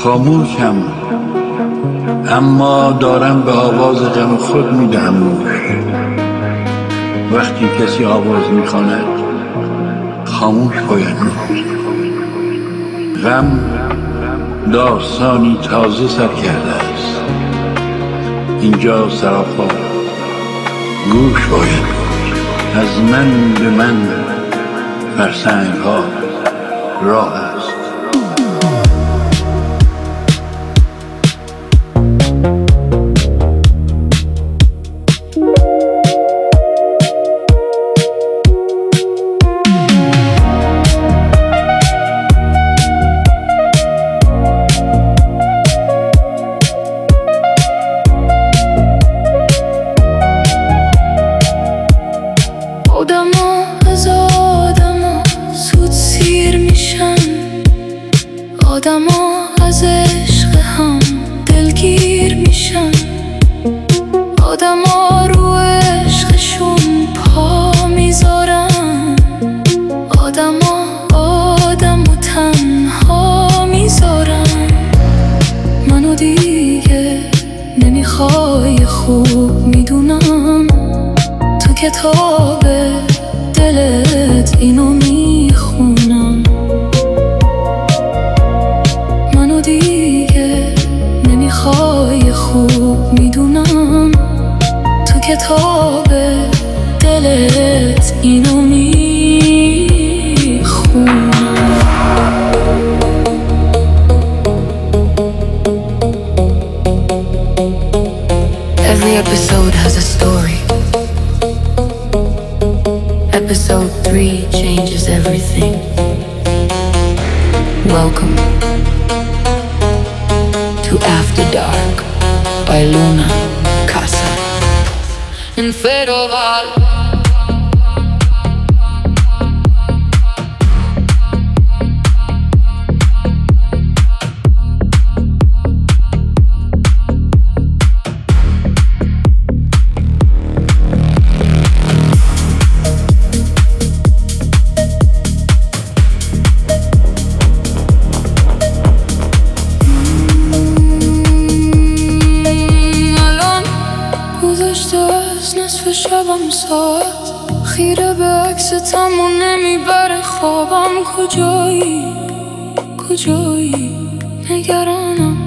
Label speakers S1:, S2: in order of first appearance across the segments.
S1: خاموشم، اما دارم به آواز غم خود میدهم گوش. وقتی کسی آواز میخواند خاموش باید بود. غم داستانی تازه سر کرده است، اینجا سراپا گوش باید بود. از من به من فرسنگ ها راه است.
S2: آدما از عشق هم دلگیر میشن، آدما رو عشقشون پا میذارن، آدما آدمو تنها میذارن. منو دیگه نمیخوای خوب میدونم، تو کتاب دلت اینو میخونم. دیگه نمیخوای خوب میدونم، تو کتاب دلت اینو میخونم.
S3: Every episode has a story. Episode 3 changes everything. Welcome to After Dark by Luna Casa. In Feroval.
S2: شبم ساعت خیره به عکستم و نمیبره خوابم. کجایی کجایی نگرانم،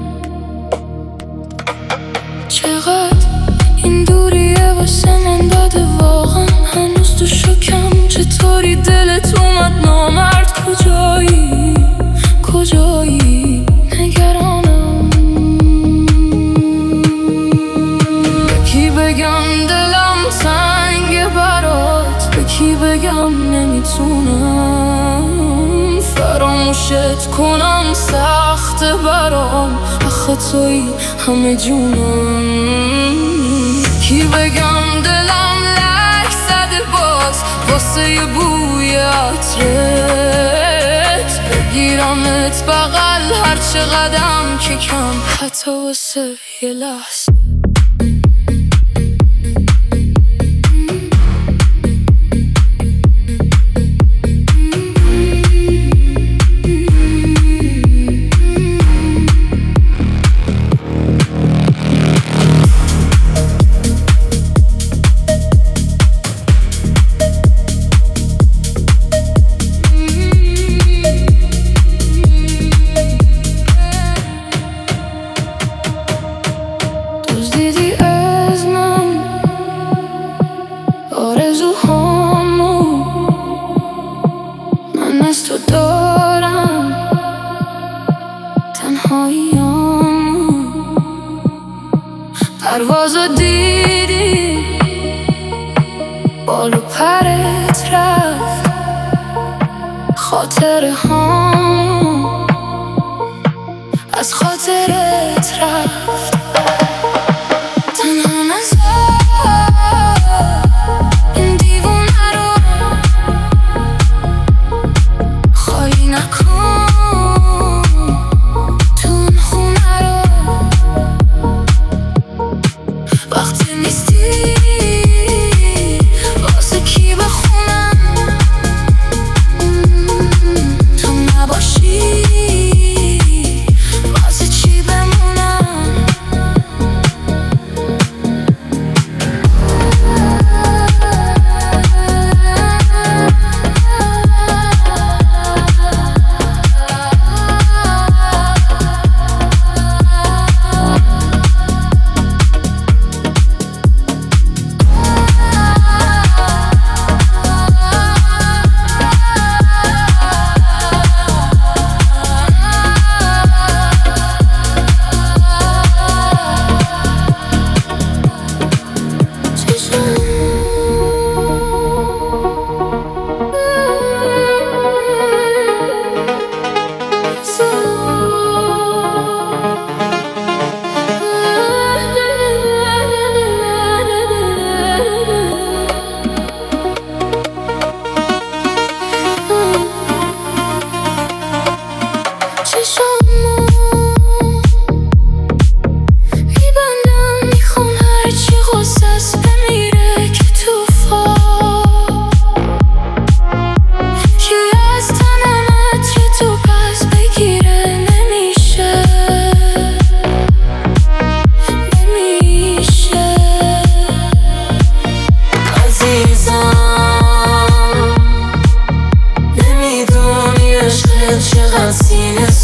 S2: چقدر این دوریه واسه من بده واقعا. هنوز تو شکم چطوری دلت اومد نامرد. کجایی کجایی نگرانم، کی بگم دلم سنگ برات، به کی بگم نمیتونم فراموشت کنم. سخت برام آخه توی همه جونم. کی بگم دلم لک زده باز واسه یه بوی عطرت، بگیرمت بغل هر چه قدم که کم، حتی واسه یه لحظه. پروازو دیدی بالو پرت رفت، خاطره ها از خاطرت رفت. تنها نذار این دیوونه رو خالی نکن، تو اون خونه رو وقتی نیستی واسه کی بخونم. تو نباشی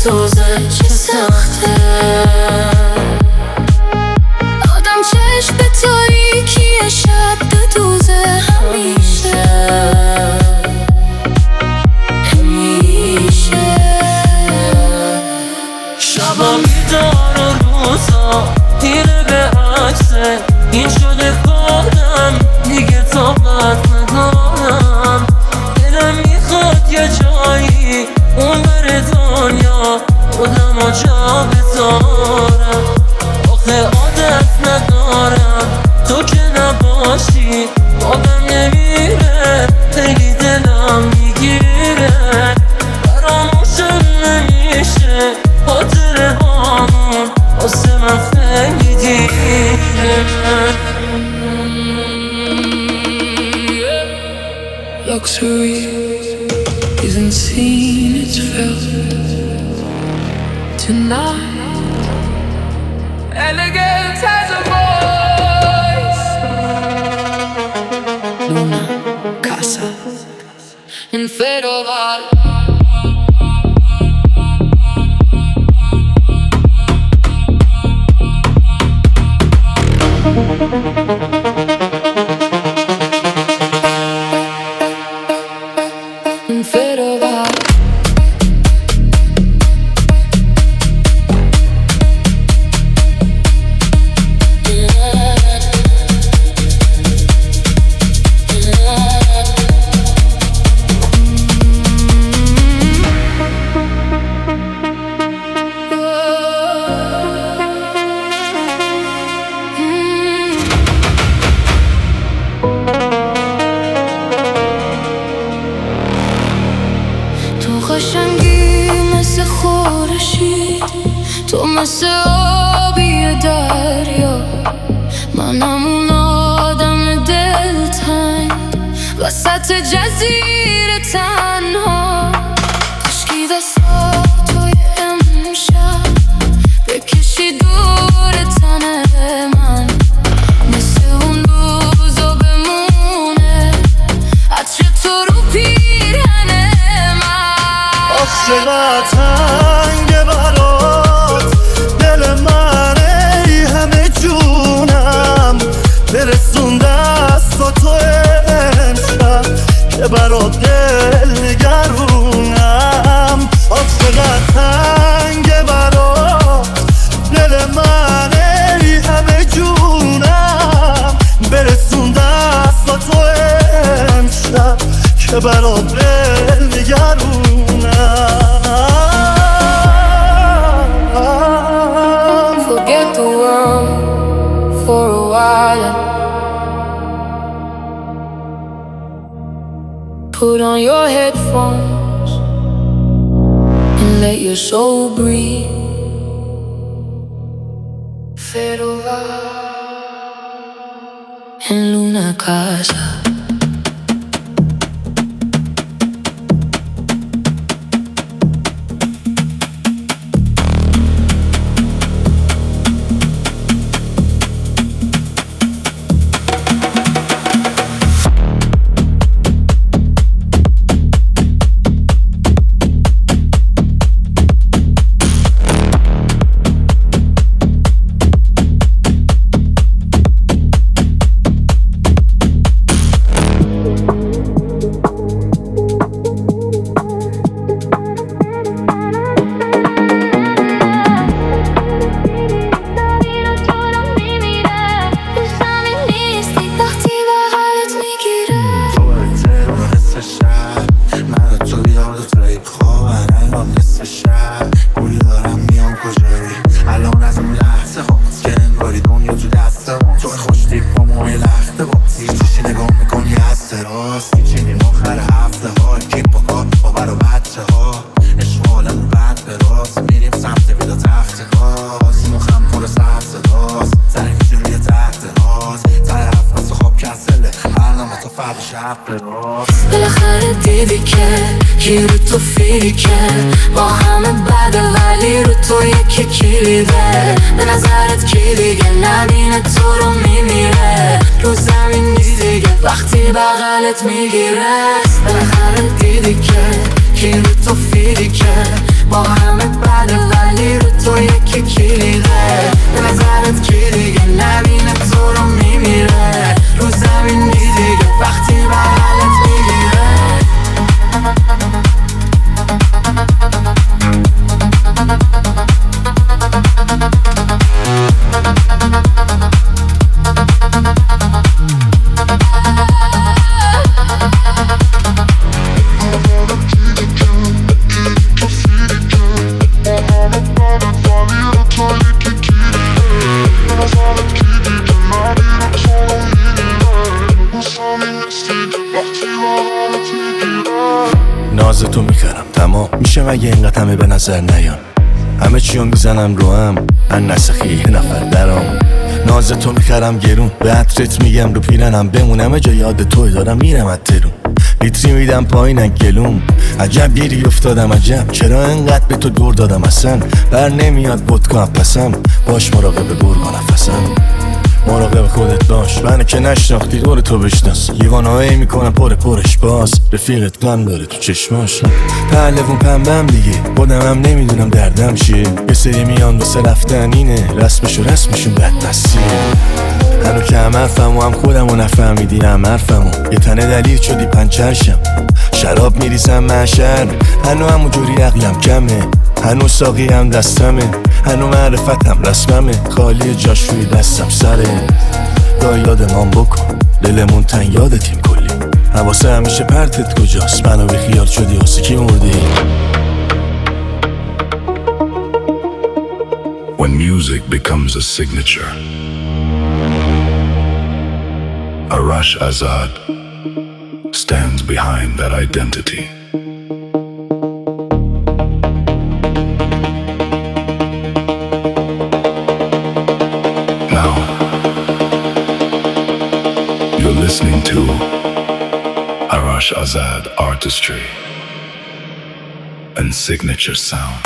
S2: بسوزه چه سخته آدم چشم به تاریکی شب بدوزه همیشه
S4: شبا میدار و روزا دیره به عکسه این شده کارم دیگه طاقت ندارم دلم میخواد یه جایی اون بر دنیا خودم رو جا بذارم آخه عادت ندارم تو که نباشی آدم نمیره خیلی دلم میگیره فراموشم نمیشه خاطره هامون واسه من خیلی دیره
S2: Luxury isn't seen, it's felt tonight. Elegance has a voice. Luna, Casa, and Fedoval. تو مثل آبی دریا منم اون آدم دلتنگ وسط جزیره تنها کشکی دستاتوی امشب بکشی دور تن من مثل اون روزا بمونه عطر تو رو پیرهن من
S5: آخ چقدر تنگه برات دل من ای همه جونم برسون دستاتو امشب که برات دل نگرونم آخ چقدر تنگه برات دل من ای همه جونم برسون دستاتو امشب که برات دل نگرونم
S2: Forget the world for a while and put on your headphones and let your soul breathe. Fedoval and Luna Casa. بالاخره دیدی که کی رو تو فیکه با همه بده ولی رو تو یکی کلیده به نظرت کی دیگه نبینه تو رو میمیره رو زمین نیست دیگه وقتی بغلت میگیره بالاخره دیدی که کی رو تو فیکه با همه بده
S5: نازتو میخرم تمام میشه مگه اینقدر همه به نظر نیان همه چیو میزنم رو هم ان نسخی یه نفر درام نازتو میخرم گرون به عطرت میگم رو پیرنم بمونم جا یاد توی دارم میرم از ترون لیتری میدم پایین گلوم عجب گیری افتادم عجب چرا انقدر به تو دور دادم اصلا بر نمیاد ودکا پسم باش مراقب گرگا نفسم مراقب خودت باش منو که نشناختی دور تو بشناس یوانهایی میکنم پرش باز رفیقت غم داره تو چشماش پهلوون پنبم دیگه خودم هم نمیدونم دردم چیه یه سری میان واسه رفتن اینه رسمشون بدمستیه هنو که هم حرفمو هم خودمو نفهمیدی هم حرفمو یه تنه دلیل شدی پنچرشم شراب میریزم محشر هنو همونجوری عقلم کمه هنو ساقی هم دستمه هنو معرفت هم رسممه خالی جاش روی دستم سره دا یادمان بکن دلمون تن یادتیم کلی حواسه همیشه پرتت کجاست منو بی خیال شدی واسه کی مردی
S1: When music becomes a signature, Arash Azad stands behind that identity. Now, you're listening to Arash Azad artistry and signature sound.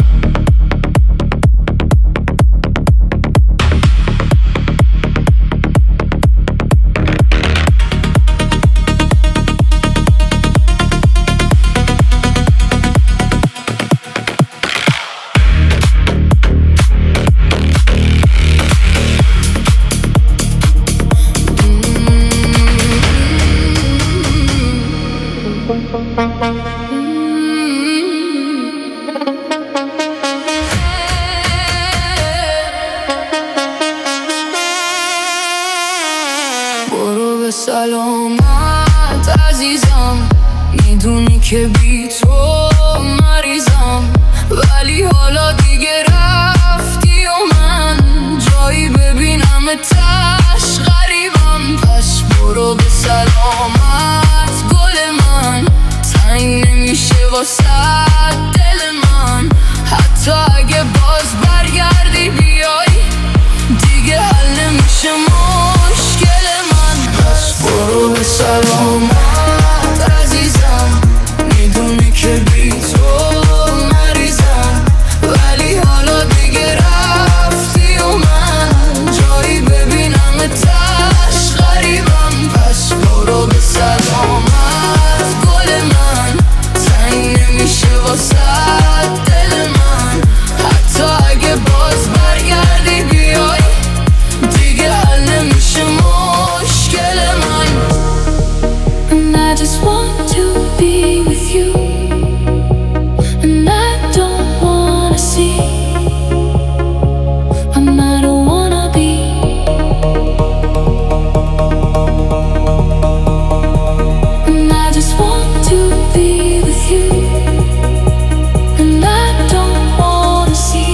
S3: برو به سلامت عزیزم میدونی که بی تو مریضم ولی حالا دیگه رفتی و من جایی ببینم تش غریبم پس برو به سلامت گل من تنگ نمیشه واسه دل من حتی اگه باز برگردی بیای دیگه حل نمیشه مشکل من پس برو به سلامت عزیزم میدونی که بی تو مریضم ولی حالا دیگه رفتی و من جایی ببینم تش غریبم پس برو به سلامت گل من تنگ نمیشه واسه دل من حتی اگه باز برگردی بیای دیگه حل نمیشه مشکل من And I just want to be with you And I don't wanna see And I don't wanna be And I just want to be with you And I don't wanna see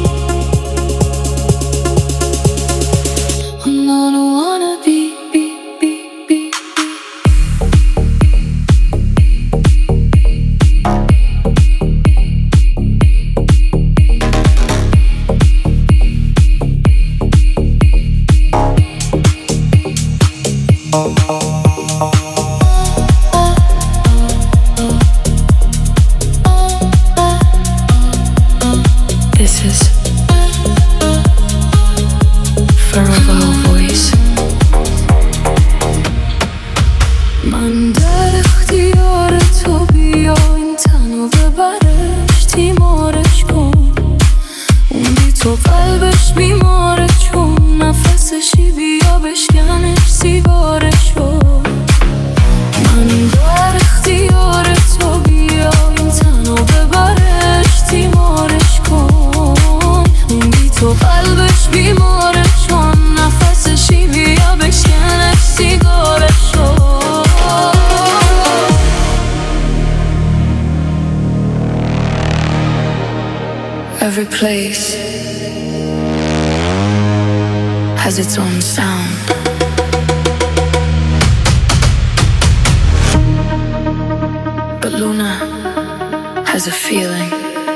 S3: And I don't wanna be This is Forever Voice من در اختیار تو بیا این تنو ببرش تیمارش کن اون بی تو قلبش بیماره چون نفسشی بیا بشکنش سیگارش کن من در اختیار تو بیا این تنو ببرش تیمارش کن اون بی تو قلبش بیماره چون نفسشی بیا بشکنش سیگارش کن Every place has its own sound. But Luna
S2: as a feeling.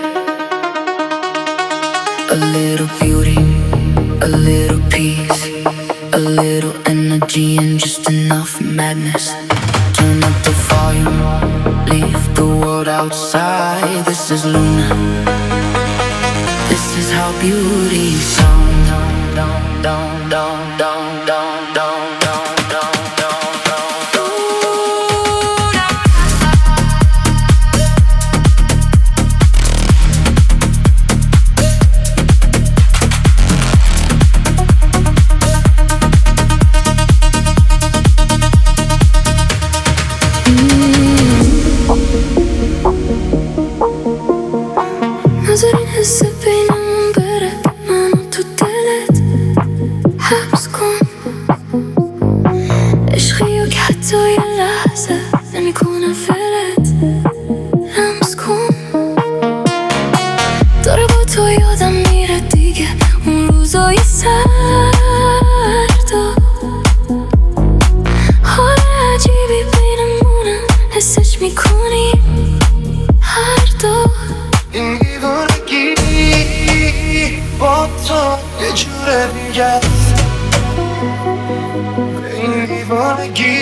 S2: A little beauty, a little peace, a little energy and just enough madness. Turn up the volume, leave the world outside. This is Luna, this is how beauty sounds. Down, down, down, down, down, down, down, down, down, down, down.
S3: نظرین حس بینمون بره منو تو دلت حبس کن عشقیو که حتی یه لحظه نمیکنه فلت لمس کن داره با تو یادم میره دیگه اون روزای سردا حال عجیبی بینمونه حسش میکنی هر دو
S6: این دیوانگی با تو یه جوره دیگه این دیوانگی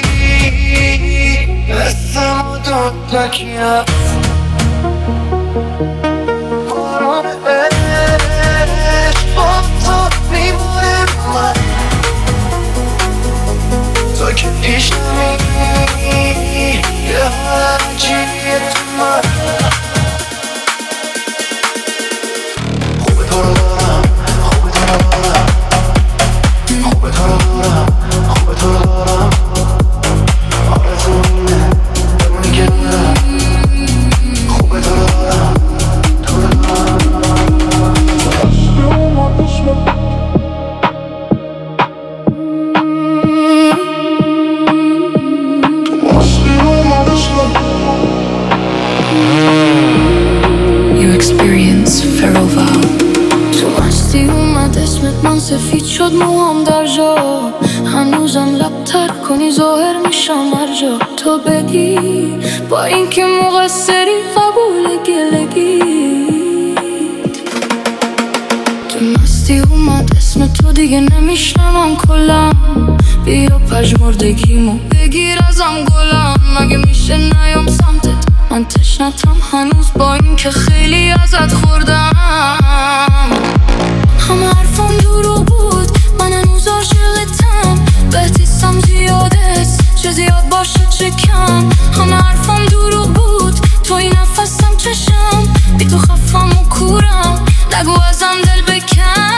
S6: دستم و داد نکیم باران عشق با تو میمونه من تو که پیش نمی یه حال عجیبیه تو من
S3: سفید شد موام در جا هنوزم لبتر کنی ظاهر میشم هر جا تو بگی با اینکه مقصری قبول گلگی تو مستی اومد اسم تو دیگه نمیشنمم کلم بیا پژمردگیمو بگیر ازم گلم مگه میشه نیام سمتت من تشنتم هنوز با اینکه خیلی ازت خوردم همه حرفم دروغ بود من هنوز عاشقتم بهتیستم زیاده چه زیاد باشه چه کم همه حرفم دروغ بود تو این نفسم چشم بی تو خفم و کورم نگو ازم دل بکن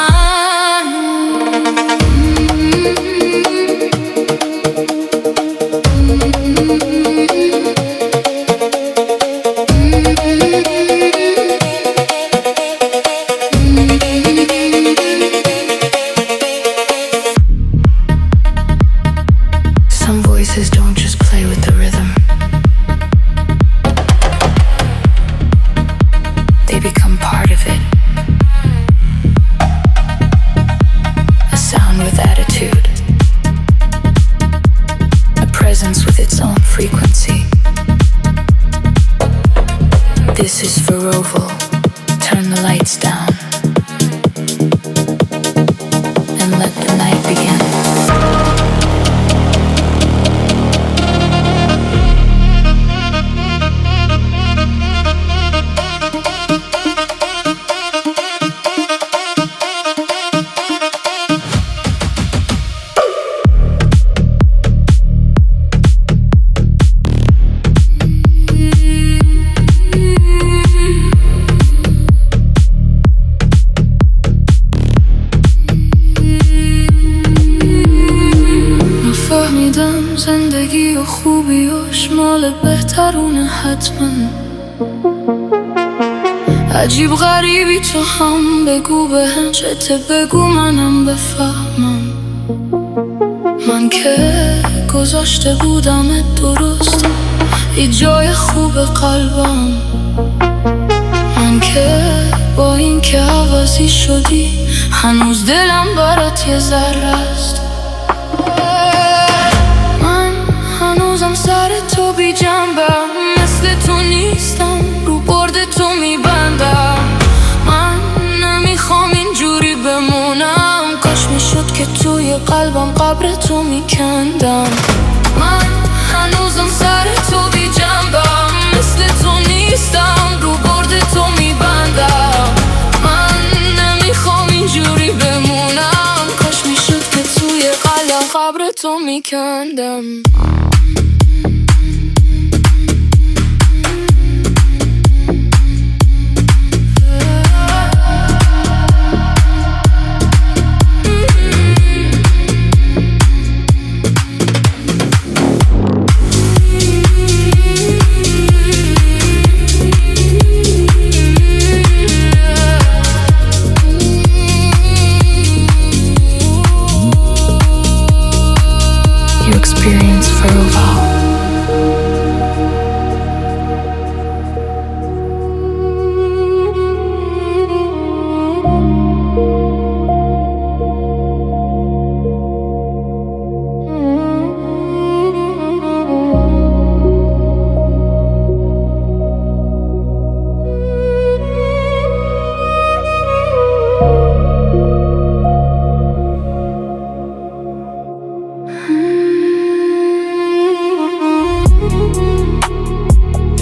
S2: Don't just play with the rhythm. They become part of it. A sound with attitude. A presence with its own frequency. This is Veroval. Turn the lights down. And let the night begin.
S3: زندگی و خوبیاش مال بهترونه حتما عجیب غریبی تو هم بگو بهم چته بگو منم بفهمم من که گذاشته بودم درست یه جای خوب قلبم من که با این که عوضی شدی هنوز دلم برات یه ذره است هنوزم سر تو بی جنبم مثل تو نیستم رو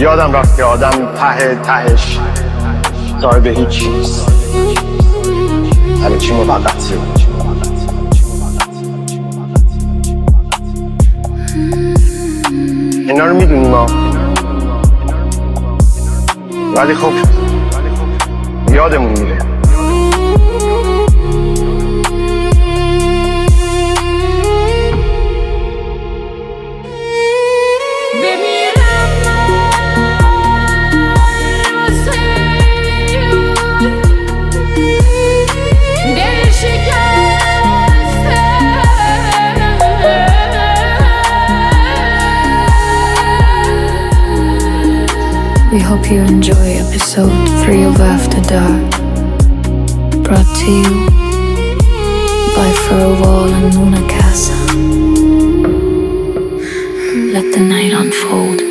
S7: یادم رفت که آدم تهش صاحب هیچ چیز، همه چی موقته. اینا رو میدونیم ما، ولی خب یادمون میره.
S3: We hope you enjoy episode 3 of After Dark, brought to you by Furwall and Luna Casa. Let the night unfold.